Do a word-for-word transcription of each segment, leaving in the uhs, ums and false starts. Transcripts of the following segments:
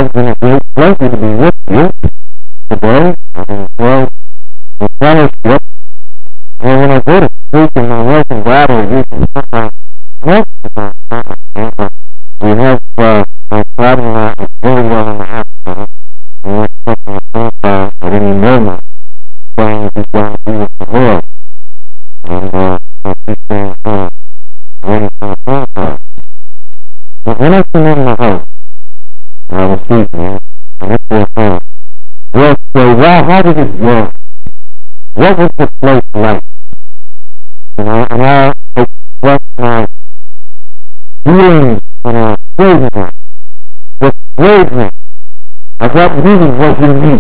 has been a great pleasure to be with you today. And, well, the fellowship, and when I go to speak in my wife and rattle using sometimes most of the time, but we have uh, my father-in-law is very well in the hospital, and we're taking a phone call at any moment, saying he's going to be with the Lord. And uh, so she's saying, uh, waiting for a phone call. But when I came in the house, I was sleeping, and it was home. We'll say, well, how did it go? What was the place like? You know, and I expressed my feelings and our fragrance, the fragrance of what really was unique.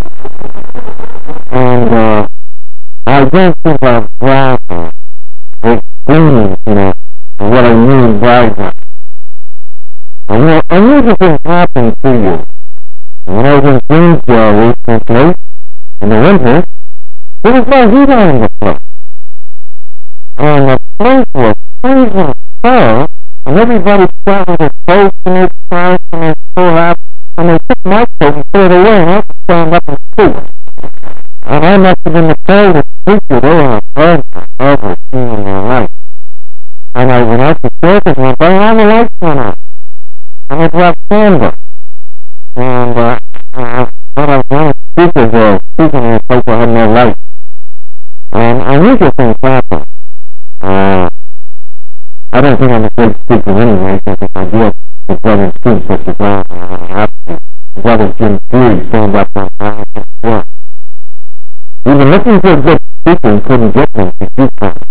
And uh, I don't think I've bragging, explaining, you know, what I mean by that. And you know, unusual things happen to you. When I was in Greensboro recently, in the winter, there was no heat on in the place. And the place was freezing cold, and everybody sat with their coats and their scarves and their full hat, and they took my coat and put it away, and I had to stand up and speak. And I must have been the coldest speaker they have ever, ever seen in their life. And I went out to circus and I burned all the lights went out. And I brought candles. And uh, I thought I was one of the speakers there, speaking in a place that had no light. And unusual things happen. Uh, I don't think I'm a great speaker anyway, because if I do it, the brother Steve puts it down, and I don't have to. The brother Jim Fury stand up on time and work. Even looking for a good speaker, he couldn't get me to do something.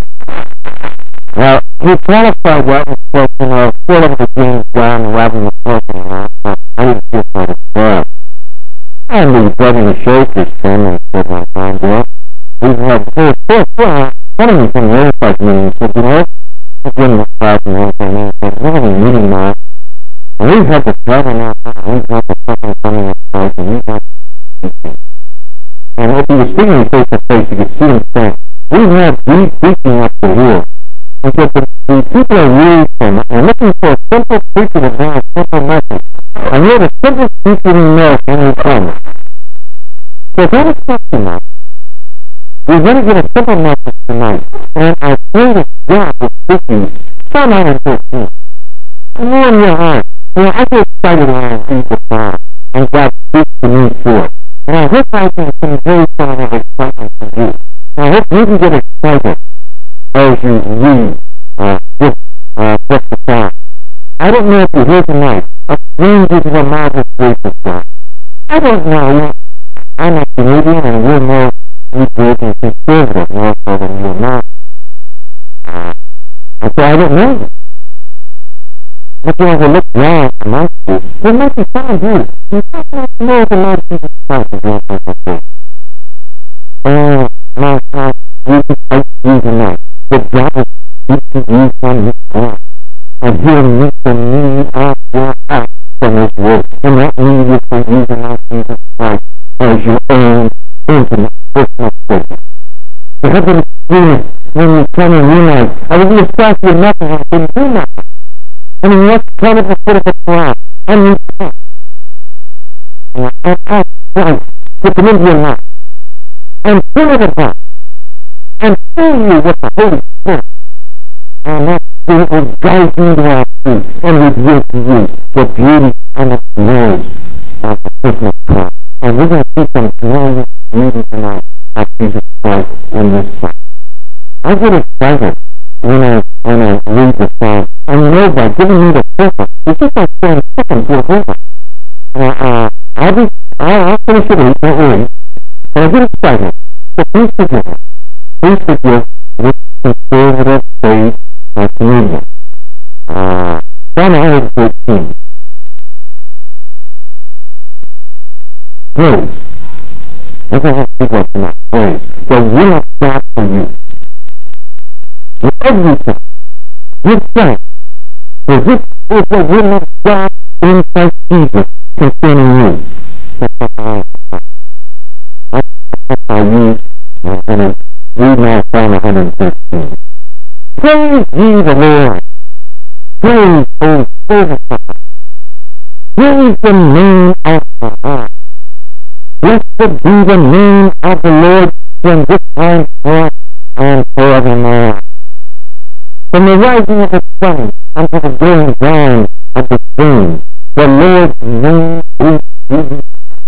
Well, he qualified that with spoken of full of the James Brown and Robin McCorkin and that, but I didn't feel quite as well. And the brother the Shakers came and said one time, well, we had four, four, four, one of them from the Oversight meeting, he said, you know, I've been in the class and everything, and he said, we're having a meeting now, and we've had the travel now, and we've had the second coming of Christ, and we've had the teaching. And if he was speaking face to face, you could see him saying, we've had these teaching up to here. He said, the, the people are really from it, they're looking for a simple preacher to bring a simple message. And you're the simplest preacher we know when we come. So don't expect too much. We're going to get a simple message tonight, and I pray that God will speak to you Psalm one thirteen. And know in your heart, you know, I get excited when I read the Psalm, and God speaks to me through it. And I hope I can convey some of his excitement to you. And I hope you can get excited as you read uh, this uh, book of Psalms. I don't know if you're here tonight, a stranger to the marvelous grace of God. I don't know. I'm a Canadian, and we're more good and conservative more so than you and I. Uh, and so I don't know you. But you know, as I look down amongst you, there might be some of you who don't know the Lord Jesus Christ is your personal faith. Oh, my God, we can fight you tonight. That God will speak to you from His word. And He'll meet the need of your heart from His word. And that need is for you tonight, Jesus Christ, as your own intimate personal Savior. To have an experience when you come and realize, I was in the start with nothing, I didn't do nothing. And you have to come at the foot of the cross, and you come. And I ask Christ to come into your life, and turn it about, and fill you with the Holy Spirit. And that Spirit will guide you into all truth, and reveal to you the beauty and the glory of the person of Christ. And we're going to see some glorious beauty tonight of Jesus Christ in this psalm. I get excited when I, when I read the psalm. I know by giving me the purpose, it's just like saying second to a purpose. Uh, uh, I'll be, I'll, I'll finish it in, don't worry. But I get excited. So please forgive me. Please forgive this conservative faith or communion. Uh, Psalm one thirteen. Praise. That's what I speak of tonight. Praise. The will of God for you. In everything, give thanks. For this is the will of God in Christ Jesus concerning you. That's how you are going to read now Psalm one thirteen. Praise ye the Lord. Praise, O servant of God. Praise the name of the Lord. Blessed be the name of the Lord from this time forth and forevermore. From the rising of the sun unto the going down of the same, the Lord's name is Jesus.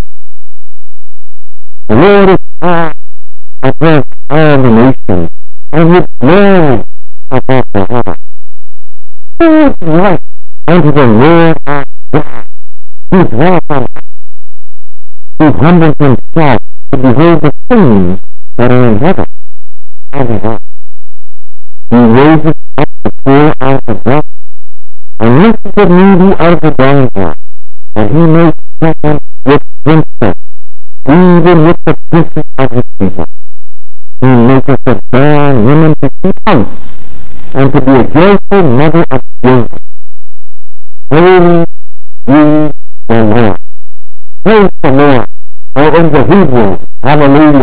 The Lord is high above all the nations, and his glory above the heaven. Who is like unto the Lord our God, who dwelleth on high, who humbles himself to behold the things that are in heaven and in earth? He raises up the poor out of death, and lifts the needy out of the dunghill, and he makes them with princes, even with the princes of his people. He maketh the barren women to keep house, and to be a joyful mother of children. Holy be the Lord. Praise the Lord. Or in the Hebrew, hallelujah.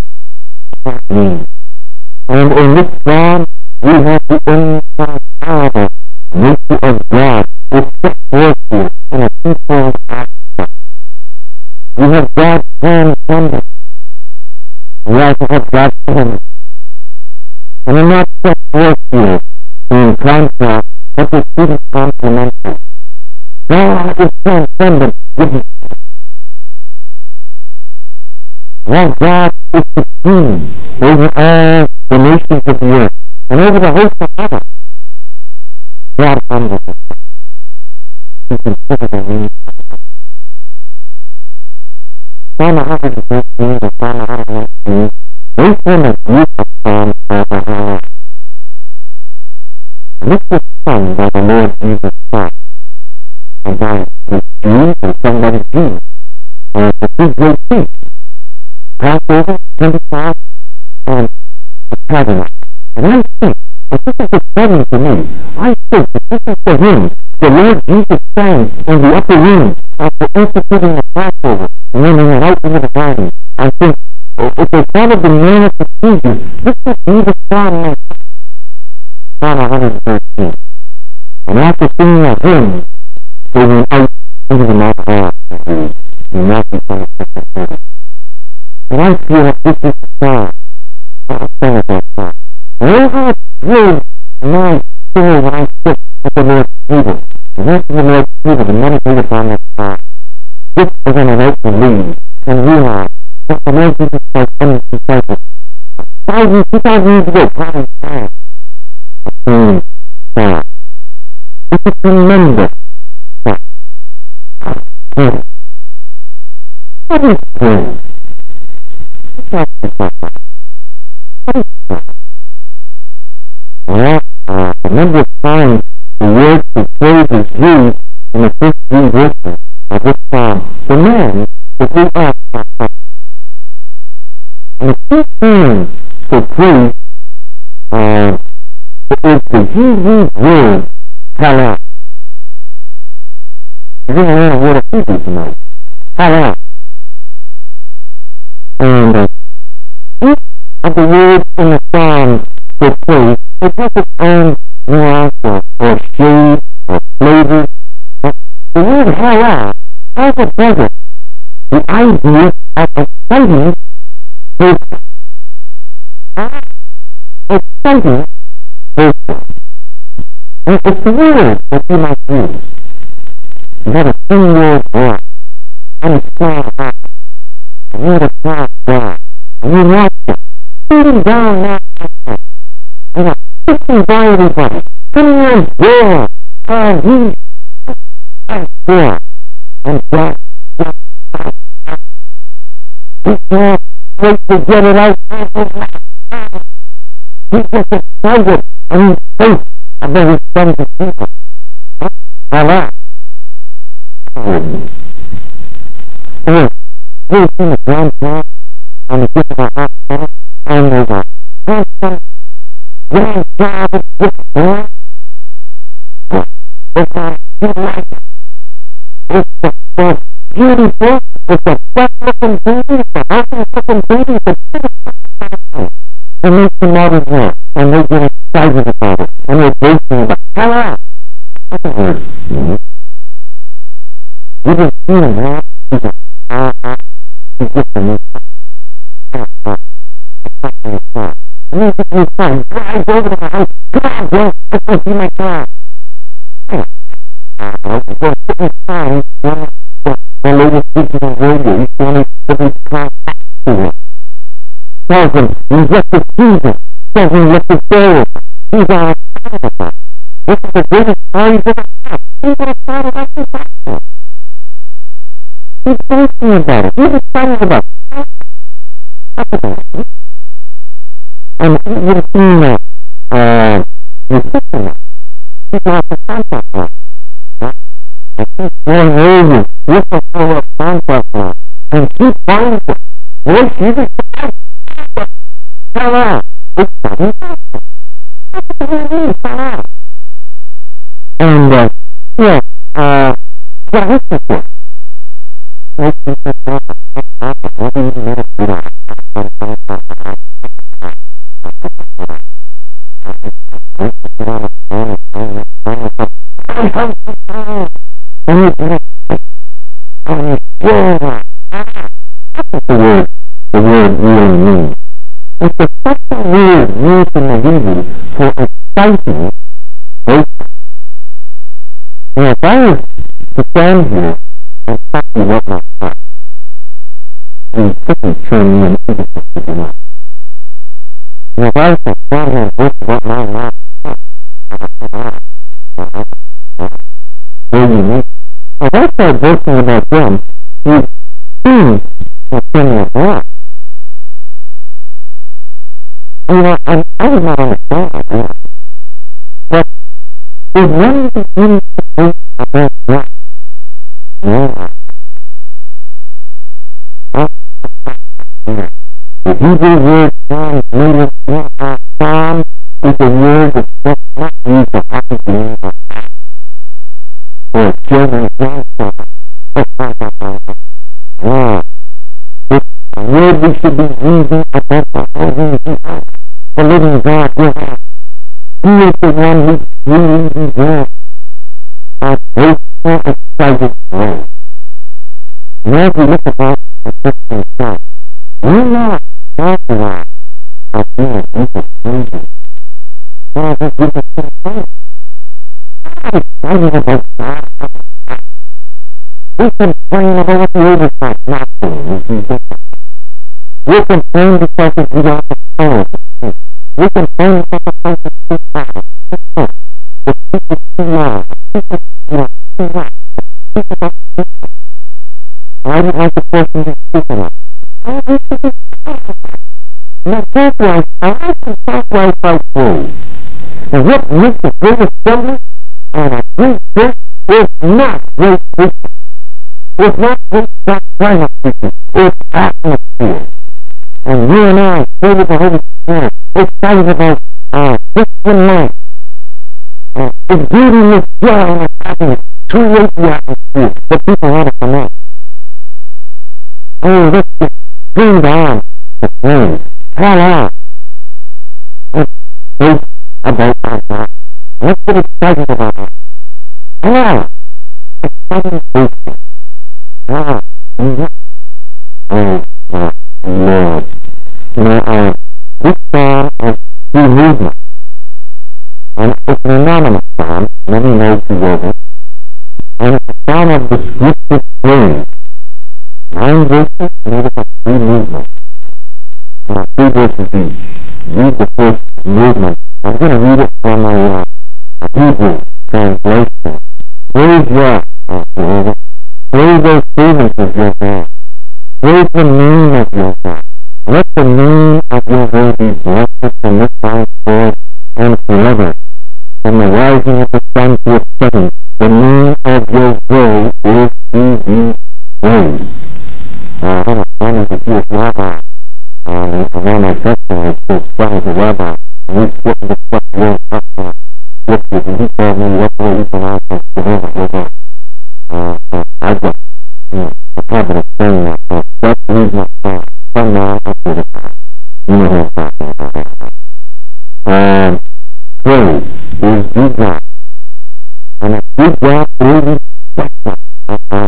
And in this psalm, we have the incomparable nature of God is set forth here in a twofold aspect. We have God's transcendence. We also have God's image. And I'm not set forth here in contrast, but to see the complementary. God is transcendent. While God is supreme over all the nations of the earth and over the host of heaven, God humbles himself to consider the needs of the earth. Psalm one hundred thirteen and Psalm one hundred nineteen, they form a group of psalms called the Hallel. This was sung by the Lord Jesus Christ, and by the Jews and sung by the Jews, and the two great feasts, Passover, Pentecost, and the Tabernacle. And I think, if this is disturbing to me, I think that this is the hymn the Lord Jesus sang in the upper room after instituting the Passover, and then he went out into the garden. I think, if they followed the manner of procedure, this would be the Psalm like Psalm one hundred thirteen. And after singing a hymn, they went out into the Mount of Olives, in Matthew twenty-six and thirty. And I feel like this is the song that I sang at that time. And oh, how it thrilled my soul when I sit at the Lord's table, and went to the Lord's table to meditate upon this song. Just as I'm about to leave and realize that the Lord Jesus Christ and his disciples, thousand, two thousand years ago, probably sang the same song. It's a tremendous song. Praise. What is praise? What is praise? Well, uh, a number of times the word for praise is used in the first three verses of this psalm. The man that we ask our question. And the key term for praise uh, is the Hebrew word halal. You're going to learn a word of Hebrew tonight. Halal. And uh, each of the words in the Psalms for praise, it has its own nuance or, or shade or flavor. But the word halal has a present the idea of exciting person. Exciting person. And it's the word that you might use. You have a thin-word voice, and it's flying out. And you're the fly down, and you watch it, shooting down that person, and it's pushing by everybody, coming on door, and he, and door, and that, that, that, that. He can't wait to get it out of his mouth. He gets excited, and he's safe, and then he sends his people. Hello. Or, we've seen the grandparents on the gift of a hospital, and there's a handsome grandchild with this boy. It's a good life. It's the most beautiful, it's the best-looking baby, it's the healthiest-looking baby, it's the biggest. And they come out as well, and they get excited about it, and they're boasting about it. Hello. That's a word. You've been feeling that. He's like, ah, ah, he's just a new car. Ah, ah. And then he gets fine. Drives over to the house. Come on, bro. Let's go see my car. Hey. Ah, well, he's going to put my car in. The latest digital radio. He's going to put his car to him. Tells him he's left his keys in. Tells him he left his door. He's on a car. This is the greatest car he's ever had. He's on a car without his car. He's boasting about it. He's excited about it. That's about it. And you've seen uh, uh, your sister now. She's not the contract now. And she's going over with the full of contract now. And she's fine with it. Boy, she's excited. Tell her. It's something. That's what we're doing. Tell her. And, uh, yeah, uh, yeah, what's this for? What's this for? What do you mean? The word, the word really means. It's a special word used in the Hebrew for exciting boasting. Now, if I was to stand here and tell you what my thought, you'd quickly turn me into something else. Now, if I was to stand here and boast about my mouth, where you mean? If I start boasting about them, you'd soon turn me around. You know, I, I would not understand that. But if one begins to boast about that, yeah. The Hebrew word translated Psalm is a word that does not use the happy being or children's grandson. Yeah. It's a word we should be using about the holy Jesus. The living God will have. He is the one who truly deserves our grateful, excited praise. And as we look about the Christian church, we're not authorized by being a group of strangers. We're a group of strangers. I'm excited about God. We complain about what the oversight not doing as we do. We complain because of the opportunity. We complain about the place of too far, too close, the people too long, people too long, too long, people not too close. I would like the person to speak enough. I wish to be talking. Now that's why I can talk right by clothes. And what makes a great assembly and a great church is not great preaching. It's not great doctrinal preaching. It's atmosphere. And you and I, filled with the Holy Spirit, excited about uh, Christian life, uh, exuding this joy and happiness, create the atmosphere that people want to come in. Oh, let's just bring on the praise. Call on. Let's boast about our God. Let's get excited about it. Come on. Excited boasting. Ah, mm-hmm. Oh, my Lord. You know, uh, this psalm has two movements. And it's an anonymous psalm. Many know who wrote it. And it's a psalm of descriptive praise. Nine verses made up of three movements. Uh, three verses each. Read the first movement. I'm going to read it from a uh, Hebrew translation. Praise Yah, O Jehovah. Praise those servants of your God. Praise the name of your God. Let the name of your way be blessed from this time forth and forever. From the rising of the sun to its setting, the name of your way is to be praised. Uh, I had a friend who's a Jewish rabbi, um, and one of my customers was friends with a rabbi, and we split the first word customer scriptures, and he told me what way you pronounce it, Jehovah, Jehovah. Uh, so I've got, you know, a habit of saying that, so that's the reason I thought, from now up to the time. You know what I'm talking about. Um, praise is due God, and a good God is special. Uh,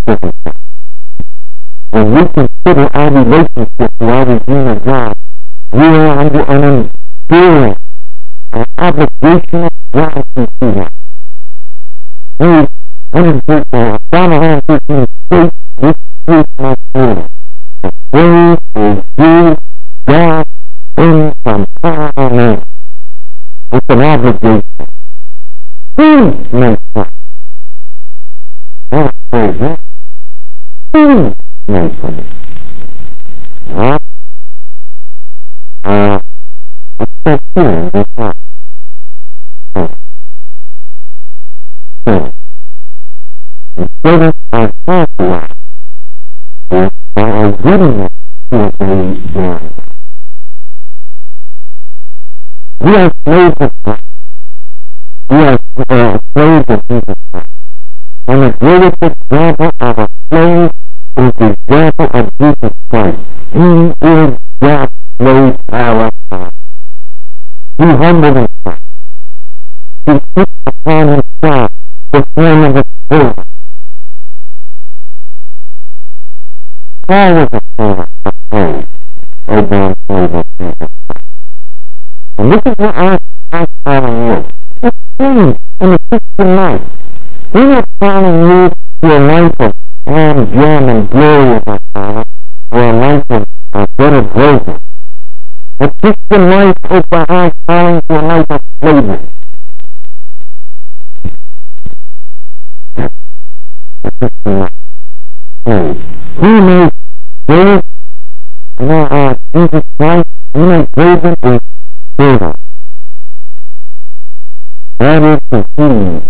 circumstances. When we consider our relationship to our Redeemer God, we are under an enduring, an obligation of gratitude to Him. We, Psalm one thirteen states this truth much clearly. The praise is due God in from our name. It's an obligation. Please make it. That's praise. Please make it. Well, uh, it's so clear this time. So, instead of our sacrifice, or our obedience to a God. We are slaves of God. We are uh, slaves of Jesus Christ. And the greatest example of a slave is the example of Jesus Christ. He is God's slave our God. He humbled himself. He took upon himself the form of a servant. Paul was a servant of slave, a bond slave of Jesus Christ. And this is what our calling is. It's changed in the Christian life. We're not calling you to a life of calm, jam, and glory of our Father, or a life of uh, better broken. The Christian life is the high calling to a life of slavery. The Christian life. Slave. He made slaves, you know, uh, Jesus Christ, he made slaves into servants. That is the key.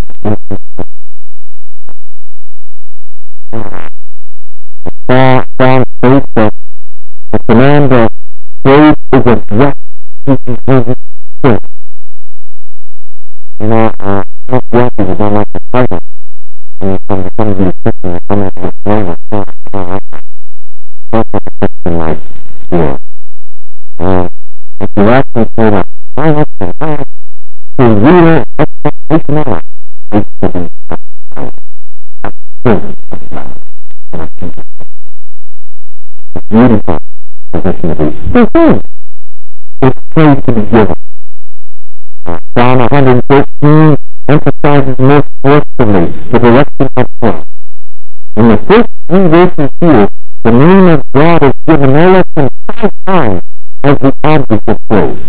Psalm states that the command of slave is addressed to Jesus Christ. You know, uh, most wealthy don't like the title. And some of these Christians are coming to the slave of God. That's what the Christian life is. And if you actually say that, I have to have the real expectation of life is to be a servant of God. And I think it's a beautiful position to be. For whom? It's praise to be given. Uh, Psalm one thirteen emphasizes most forcefully the direction of praise. In the first three verses here, the name of God is given no less than five times as the object of praise.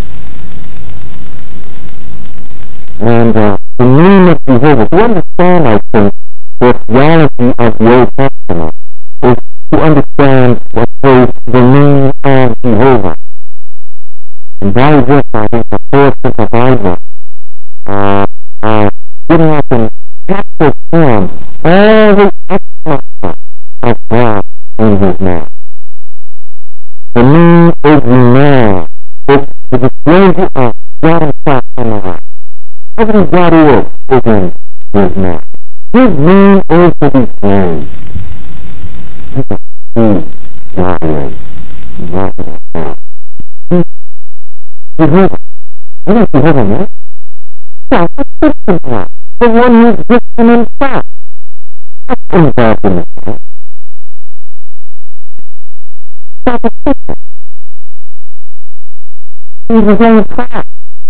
And uh, the name of Jehovah, to understand, I think, the theology of the Old Testament is to understand what is the name of Jehovah. And by this, I think the poets of the Bible uh, are giving us in captured form all the excellences of God in His name. The name is renowned. It's the disclosure of God Himself in the world. Every God who is, is in His name. His name is to be praised. Look at who God is. God is praised. Jehovah. You know Jehovah, man? That's the Christian one. The one who exists in Himself. That's involved in the Christ. That's a Christian. He's His own class.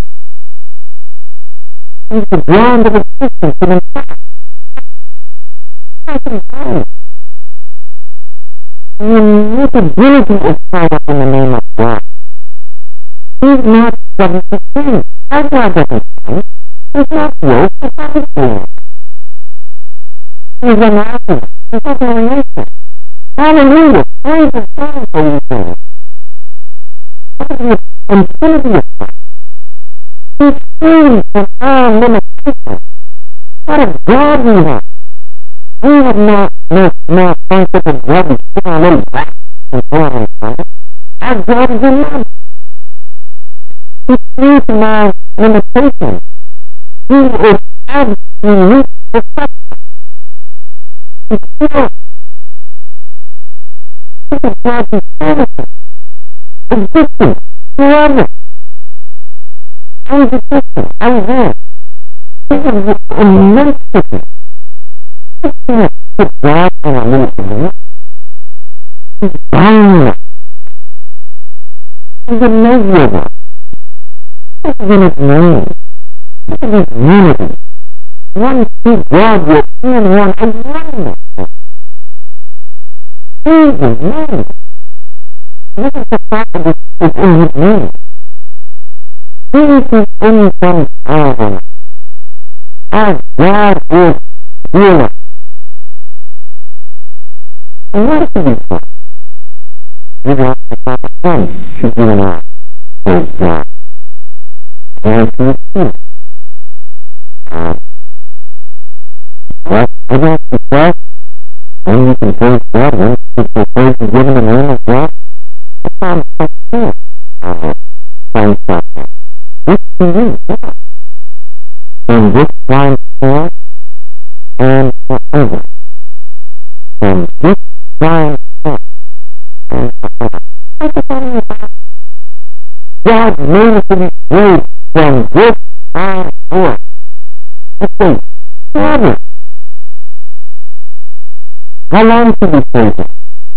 He's the ground of existence in Himself. That's important. The immutability is tied up in the name of God. He's not subject to change. Our God doesn't change. He's not woke. He's not influenced. He's unactive. He's not variation. Hallelujah. Praise the God for you things. What is the infinity of God? He's free from our limitations. What a God we have. We have not no small concept of God. We sit our little back and forth and forth. Our God is in love. He's free from our limitations. He is absolute perfection. He's pure. This is God's eternity, existence, forever. How is existence? How is that? This is immensity. put God in a little community. He's bound us. He's immeasurable. This is in its name. This is its unity. One true God will in one a oneness. Praise His name. This is the fact that it is in His name. This is income power. Our God is healer. And what should we say? We want to find a son should be an eye. Praise God. And He is healer. Well, I want to say, when you can praise God, when you can praise and give in the name of God, it's not a sin. Thank God. This can be God. In this time forth and forever. From this time forth and forever. God made us to be great from this time forth. Let's say, forever. How long should we praise Him?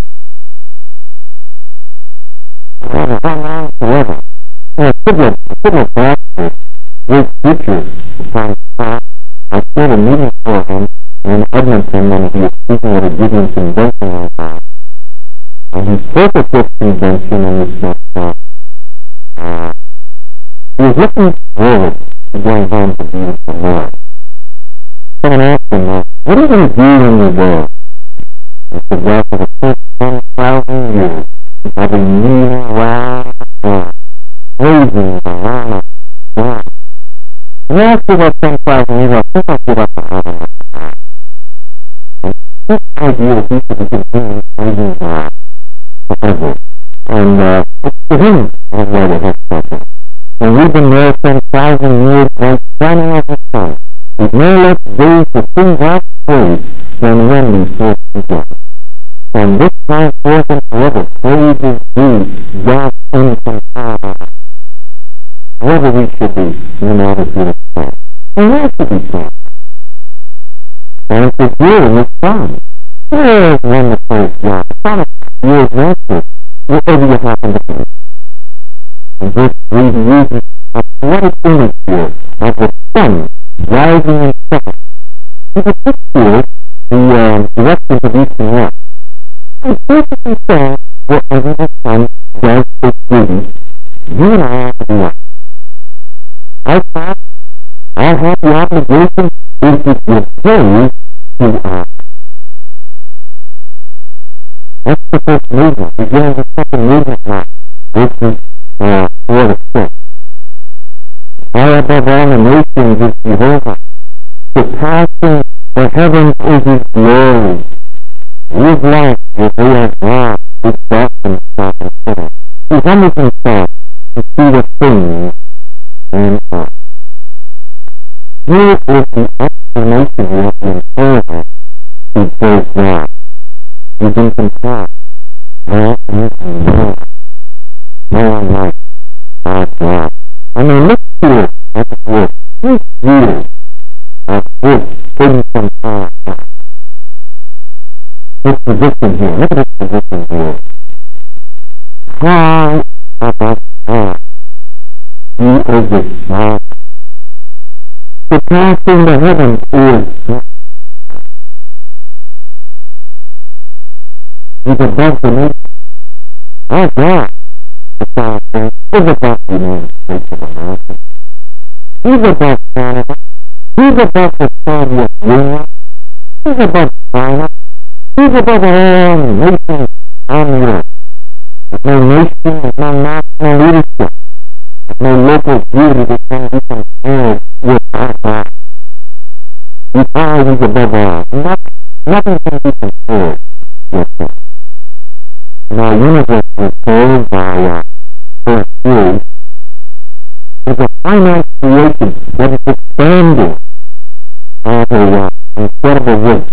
Forever. How long? Forever. And I could have, I could have asked this great preacher from time. I did a meeting for him in Edmonton when he was speaking at a Gideon convention one time. And he spoke at this convention and he said, uh, uh, he was looking forward to going home to be with the Lord. Someone asked him, uh, what are you going to do when you're there? He said, well, for the first ten thousand years, I've been kneeling around God, praising the Lamb of God. And after about ten thousand years, I think I'll give up the heaven of God. And this idea that he should continue praising God forever. And uh, it's to him I've read it has something. And we've been there ten thousand years, like shining as the sun. We've no less days to sing God's praise than when we first began. From this time forth and forever, praise is due God's infinite power. Whether we should be in order to pray. And where should we pray? And it's here in this time. There is one to praise God. The promise is answered wherever you happen to be. In verse three, he uses a poetic image here of the sun rising and setting. He depicts here the um, directions of east and west. It's perfectly saying wherever the sun does its duty, you and I have to be up. Our task, our happy obligation is to give praise to us. That's the first movement. We get into the second movement now. Verses uh, four to six. High above all the nations is Jehovah. Surpassing the heavens is His glory. His life will be as God, who exalts Himself and sinners. He humbles Himself to see the things and earth. Here is the explanation of the imperative to praise God. You can compare. There is no, no one like our God. And they look here at the word, six years of His hidden from our God. His position here, look at His position here. High above all. He is exalted. Surpassing the heavens is God. He's above the nation. Our God, the Father, is above the United States of America. He's above Canada. He's above the Soviet Union. He's above China. He's above all nations on the earth. There's no nation, there's no national leadership. There's no local beauty that can be compared with our God. He's always above all. Nothing, nothing can be compared with Him. And our universe was told by uh, first theory is a finite creation that is expanding at a uh, incredible rate.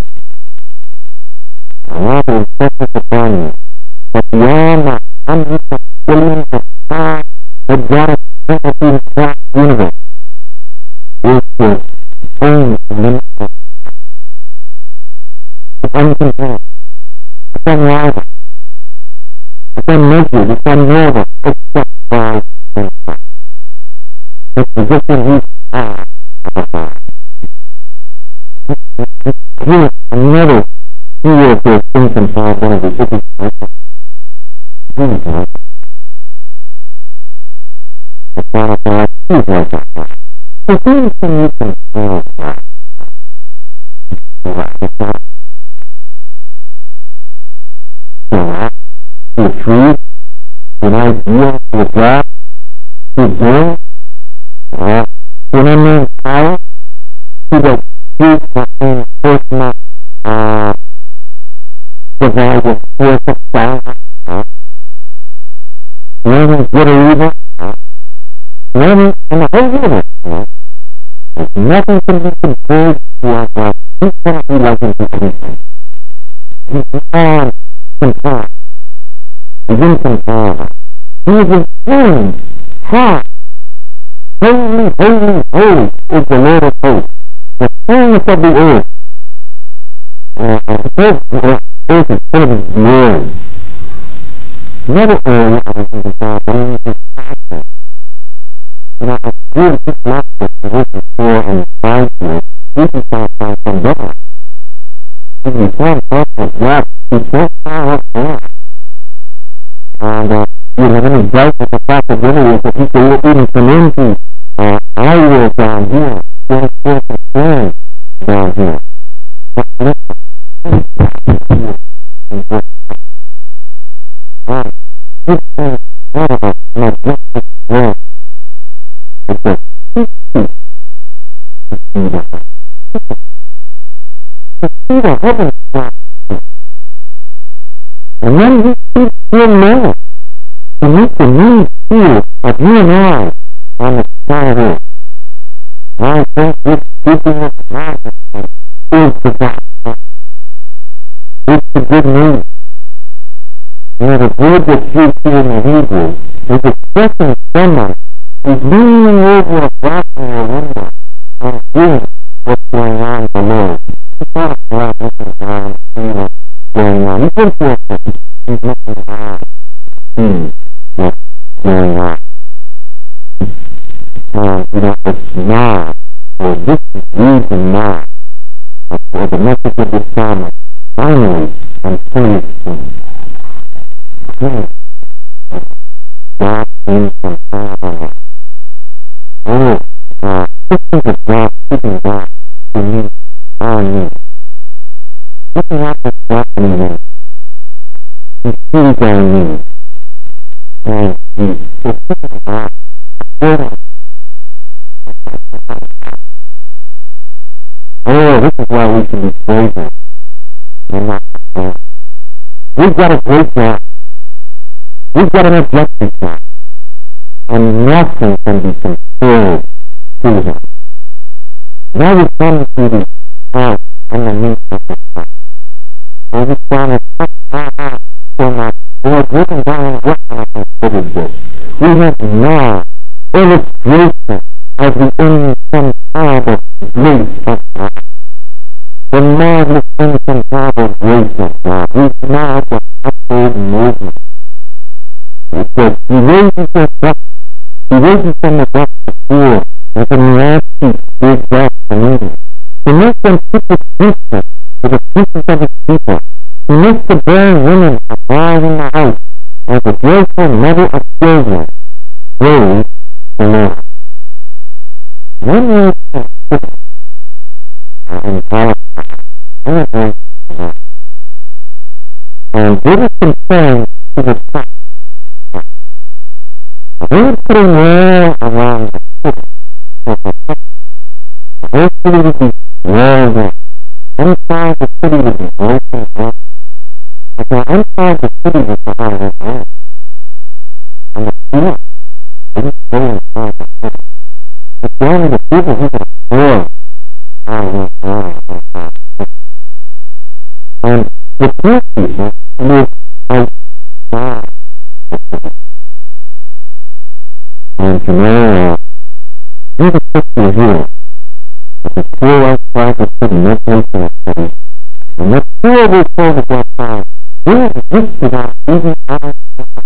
I want to impress this upon you that beyond the hundreds of billions of stars that God has sprinkled through His vast universe is His own limitless. The uncontrolled. It's unrivaled. It's unmeasured. It's unknowable except by himself. It's as if he's out of God. Here's another view of this incomparable, one of the biggest examples. The Father God is like that. So things can you control that? To achieve an idea with God, to bring uh, an unknown power to the deep and personal uh, divided force of God, uh, learning good or evil, uh, learning in the whole universe, uh, nothing can be compared to our God. He cannot be likened to anything. He's beyond compare. He's incomparable. He is enthroned high. Holy, holy, holy is the Lord of hosts. The fullness of the earth. Uh, the earth is full of his glory. Another area of his incomparable is passion. You know, as good as this gospel position four and five here, we can find from God. If we find ourselves God, we can't find ourselves. And uh, you have any doubt that the possibility is that he could even come into uh, our world down here, going forth and flowing down here. But listen, uh, this is one of a majestic world. It's a peace to see the to see the heavens down. And then he speaks to man to meet the needs here of you and I on the planet Earth. I think this speaking of consciousness is the gospel. It's the good news. You know, the word that's used here in the Hebrew is expressing someone who's leaning over a balcony or window and seeing what's going on below. He's not around looking around and seeing what's going on. He's interested. He's looking around. Hmm. What's going on? Um, you know, it's now, or this is reason now, or the message of this psalm, finally and fully explained. Hmm. God incomparable. Oh, uh, this is God speaking God to me, on me. Looking at what's happening there. He sees our needs. And he is speaking God according. Oh, this is why we should be praising. And not praising. We've got a great God. We've got an objective God. And nothing can be compared to him. Now we come to the heart and the meat of the God. And we found it so much. We have written down what I considered this. We have now illustration of the incomparable grace of God. The marvelous incomparable grace of God. We now have the upward movement. It says, he raises us up. He raises from the dust the poor, and from the ash heap gives back the needy. To make them fit with justice to the princes of his people. He makes the barren women abide in the house, as the joyful mother of children. Praise the Lord. One word can fit in Palestine. And this is concerned to the top. They're putting all around the city. The whole city would be walled in. Inside the city would be broken down. And now inside the city was the heart of Israel. And the fear didn't go inside the city. It's only the people who can afford how we are inside the city. And the poor people live outside the city. And you know, uh, here's a picture here. It's a poor outside the city, no place in the city. And the poor were told at that time, where existed our even our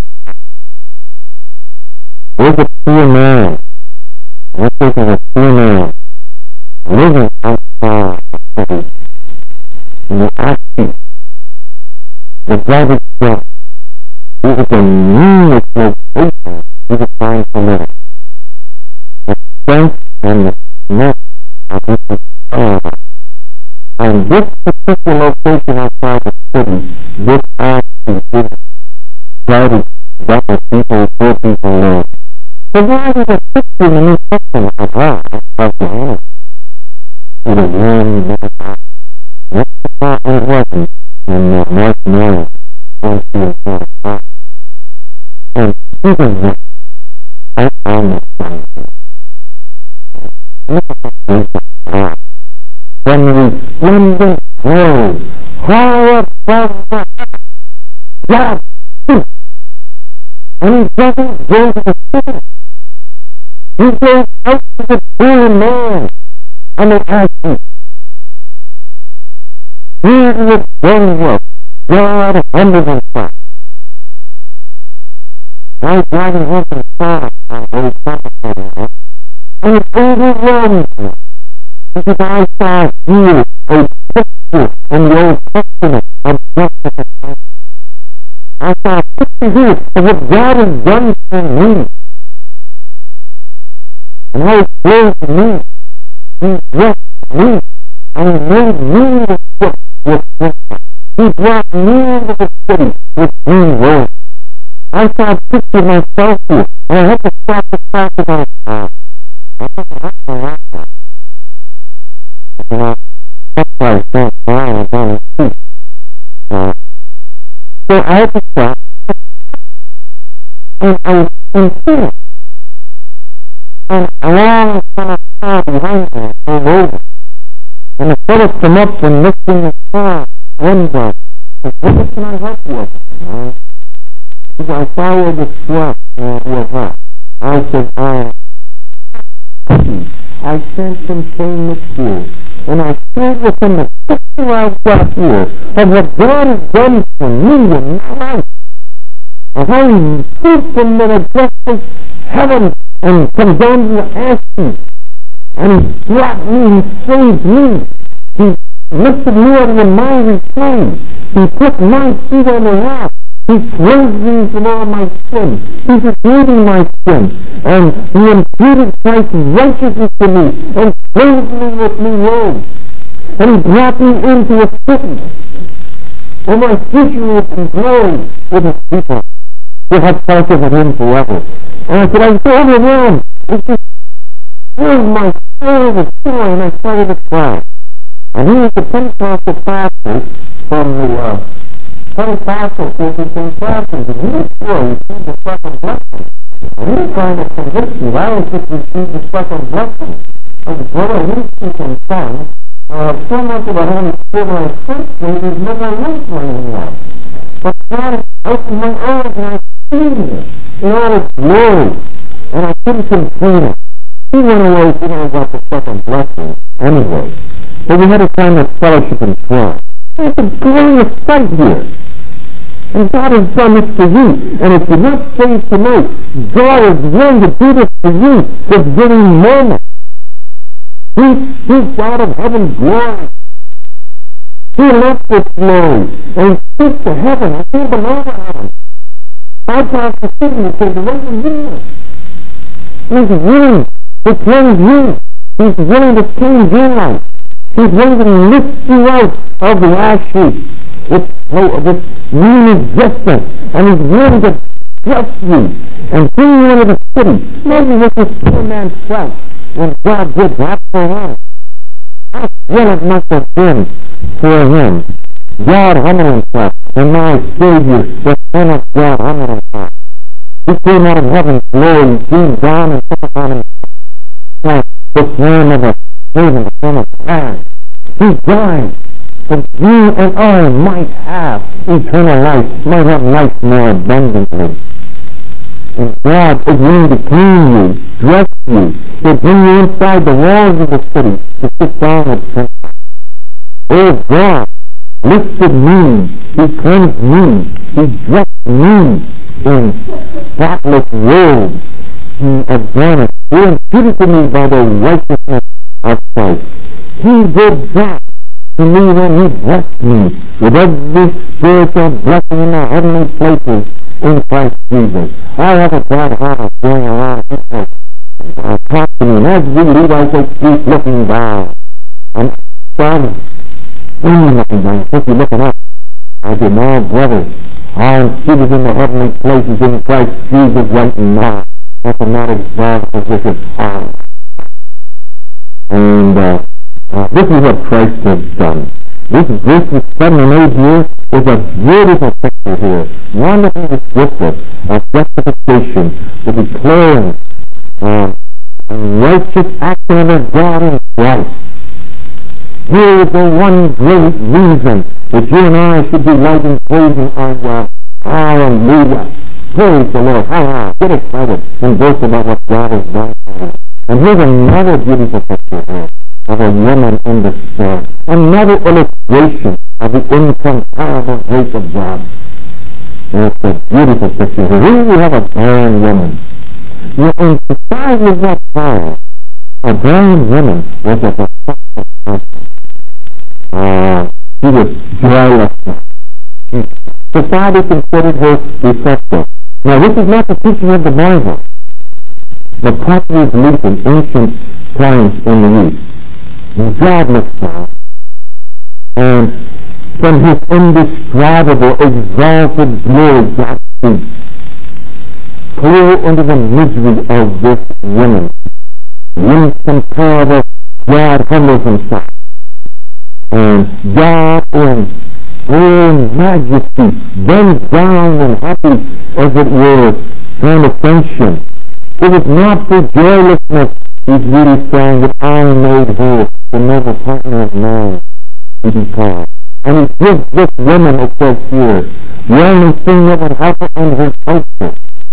There's a poor man. We're taking a poor man living outside the city. And the athlete, the garbage dump, it was the meanest location you could find to live. The stench and the smoke of which was terrible. And this particular location outside the city, this athlete, this garbage dump where people, poor people live. So why did it picture in the New Testament of God, of the enemy? It was warm, it was hot. That's the thought when it wasn't, and uh, Mark Mary going through his head of thought. And even this, I found this something. Look at the face of God. From the resplendent glory, high above the God speaks. And he doesn't go to the city. He goes out to the poor man and the athlete. Here to the dunghill, God humbled himself. I was driving home from Sodom on Old Contemplating it, and it overwhelmed me, because I saw here a picture in the Old Testament of justification. I saw a picture here of what God has done for me. And how He clothed me, He dressed me, and He made me to sit with Him. He brought me into the city with clean robes. I saw a picture of myself here, and I had to stop to talk about it. Uh, I wasn't actually like that. You know, that's why I was so far and I was on his feet. Uh, so I had to stop, and I was in fear. And a long kind of car behind me came over. And the fellow came up and looked in the car window. And said, what can I help you with? Uh, he said, I saw the truck uh, with her. I said, I I sent some came with you. And I shared with him the picture I've got here of what God has done for me in my life. Of how He took from the justice heaven and come down to the ashes. And He brought me, He saved me. He lifted me out of the miry clay. He put my feet on the rock. He cleansed me from all my sin. He forgave me my sin. And He imputed Christ's righteousness to me and clothed me with new robes. And He brought me into a city. And my future will be glory with His people. To have fellowship with Him forever. And I said, I was so overwhelmed. It just filled my soul with joy, and I started to cry. And he was the Pentecostal pastor from the uh, Pentecostal church in Saint Patrick's, and he was sure he received the second blessing. And he was trying to convince me I was just received the second blessing. I said, brother, we speak in tongues. Uh, so much of the Holy Spirit I think we've never lived for anymore. But God opened my eyes and I seen it in all its glory. And I couldn't contain it. He went away thinking I got the second blessing anyway. But we had a time of fellowship and prayer. It's a glorious sight here. And God has done this for you. And if you're not saved tonight, God is willing to do this for you this very moment. He speaks out of heaven's glory. He left this glory. And He speaks to heaven. I can't below the heaven. I pass the city and says, wait a minute. He's willing to cleanse you. He's willing to change your life. He's willing to lift you out of the ash heap, this, this mean existence, and He's willing to bless you and bring you into the city. Imagine what this poor man felt when God did that for him. How well it must have been for him. God humbled Himself, and my Savior, the Son of God, humbled Himself. He came out of heaven's glory, came down and took upon Himself like the Lamb of a Savior, the Son of God. He died that you and I might have eternal life, might have life more abundantly. And God is willing to clean you, dress you, to bring you inside the walls of the city, to sit down with Him. Oh God, lifted me, he cleansed me, he dressed me in spotless robes of garment. He imputed to me by the righteousness of Christ. He did that to me when he blessed me with every spiritual blessing in the heavenly places in Christ Jesus. I have a bad heart going around people uh, talk to me, and as we leave, I say, keep looking down. And God, when looking down, keep looking up. I said, my brothers, I am seated in the heavenly places in Christ Jesus right now. That's not exalted position. Uh, and uh, uh, this is what Christ has done. This verses seven and eight here is a beautiful picture here. Wonderful descriptive of justification, the declaring uh, righteous action of God in Christ. Here is the one great reason that you and I should be lighting, praising our God. Hallelujah. Praise the Lord. Hallelujah. Get excited and boast about what God has done for us. And here's another beautiful picture here of a woman in despair. Another illustration of the incomparable grace of God. And it's a beautiful picture here. Here we have a barren woman. You know, in society that time, a barren woman was a perfected person. Uh, she was joyless. Society considered her defective. Now, this is not the teaching of the Bible. The prophets lived in ancient times in the East. God looks down, and from his indescribable, exalted glory, God speaks clear into the misery of this woman. Incomparable, God humbles himself. And God in full majesty bends down and happy, as it were, trying to function. It is not for joylessness. He's really saying that I made her the noble partner of man to be called. And he gives this woman, it says here, the only thing that would help her in her culture.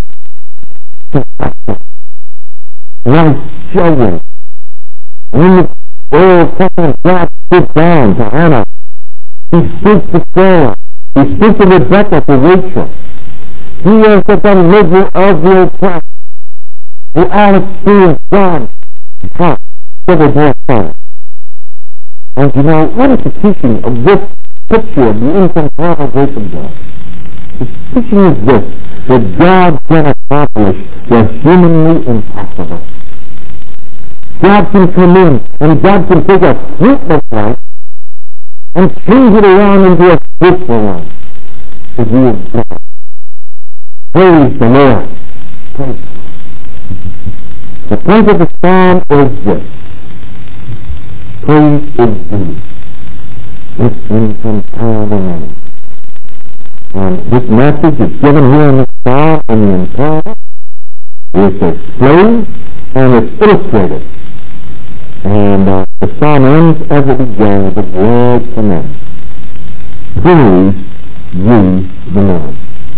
Nice children. When the old Testament God sits down to Hannah, he speaks to Sarah. He speaks to Rebecca, to Rachel. He is the deliverer of the oppressed. who all experienced God taught to the dear son. And you know, what is the teaching of this picture of the incomparable grace of God? The teaching is this, that God can accomplish the humanly impossible. God can come in and God can take a fruitless life and change it around into a fruitful life. If you have God. Praise the Lord. Praise the Lord. The point of the psalm is this. Praise is due. This incomparable name. And this message is given here in the psalm in the entire. It's explained and it's illustrated. And uh, the psalm ends as it began with the word command. Praise ye the Lord.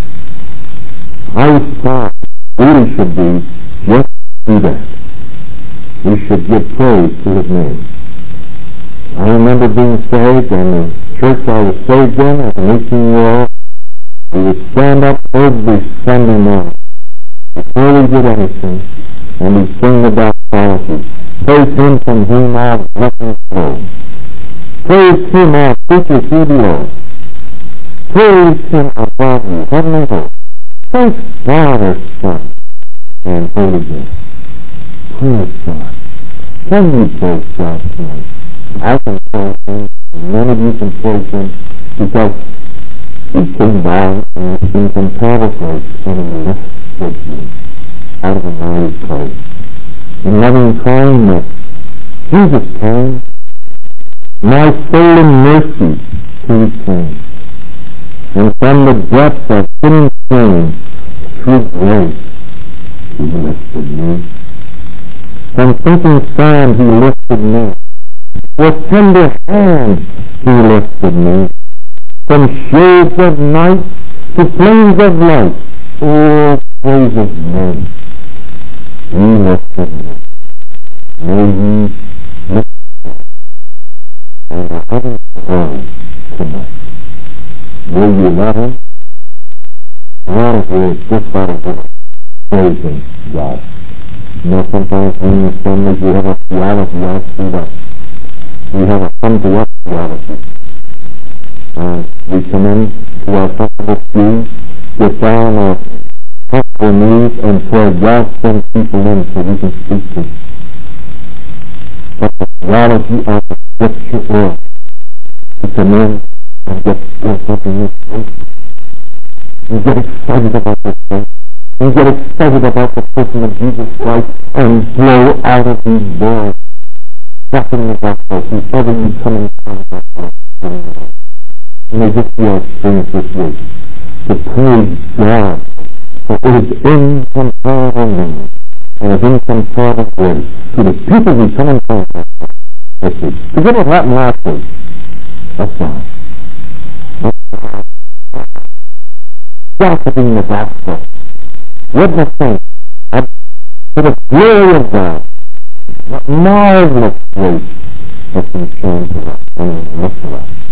Our psalm really should be just do that. We should give praise to his name. I remember being saved, and the church I was saved in as an eighteen-year-old, we would stand up every Sunday morning before we did anything, and we'd sing the doxology. Praise him from whom all blessings flow. Praise him, all creatures he below. Praise him above you, heavenly host. Praise Father, Son, and Holy Ghost. Praise God. Can you praise God tonight? I can praise him. None of you can praise him because he came down in his incomparable grace and lifted you out of a mighty place. In loving kindness, Jesus came, my soul in mercy to his king. And from the depths of hidden shame, through grace, he lifted me. From sinking sand, he lifted me. With tender hand, he lifted me. From shades of night to flames of light, oh, praise his name. He lifted me. May he lift me. And the heavens glory tonight. Will you let him? A lot of words, just out of words, praising God. You know, sometimes when you assemblies we have a theology all screwed up. We have a come to us theology. And we come in to our comfortable pews, get down our comfortable knees, and pray, God send people in so we can speak to them. But the theology of the Scripture is to come in and get something new. You get excited about this thing. You get excited about the person of Jesus Christ and flow out of these words. Nothing the gospel, whoever you come in contact with. And may this be our experience this week. To praise God for His incomparable name and His incomparable grace to the people we come in contact with this week. Forget what happened last week. That's fine. Gossiping the gospel. Witness things to the glory of God. What marvelous grace has been shown to us and the rest of us.